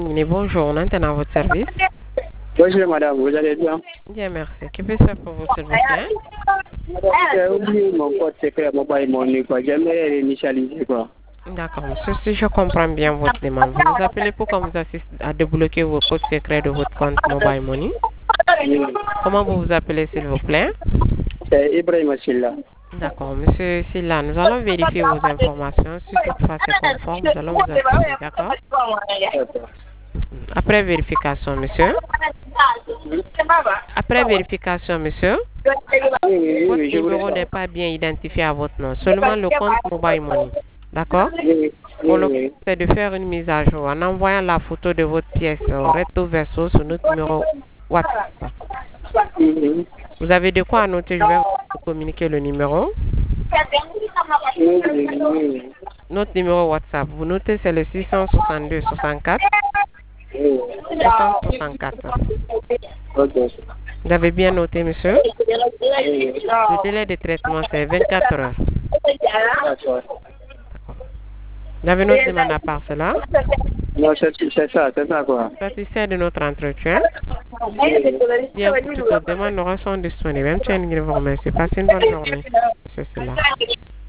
Bonjour, on est à votre service. Bonjour madame, vous allez bien? Bien, merci. Que puis-je faire pour vous, s'il vous plaît? J'ai oublié mon code secret mobile money, quoi. J'aimerais réinitialiser, quoi. D'accord, monsieur, si je comprends bien votre demande, vous nous appelez pour qu'on vous assiste à débloquer vos codes secrets de votre compte Mobile Money. Comment vous vous appelez, s'il vous plaît? C'est Ibrahim Silla. D'accord, monsieur Silla, nous allons vérifier vos informations. Si toutefois c'est conforme, nous allons vous appeler, d'accord? Après vérification, monsieur. Après vérification, monsieur, votre numéro n'est pas bien identifié à votre nom, seulement le compte Mobile Money. D'accord? Pour le c'est de faire une mise à jour en envoyant la photo de votre pièce recto verso sur notre numéro WhatsApp. Vous avez de quoi noter, je vais vous communiquer le numéro. Notre numéro WhatsApp, vous notez, c'est le 662 64 664. Vous avez bien noté, monsieur? Le délai de traitement, c'est 24 heures. Vous avez notre demande à part cela? Non, c'est ça, quoi. Satisfait de notre entretien? Bien, toutes les demandes sont disponibles. Même si vous remercie. Passez une bonne journée. C'est cela.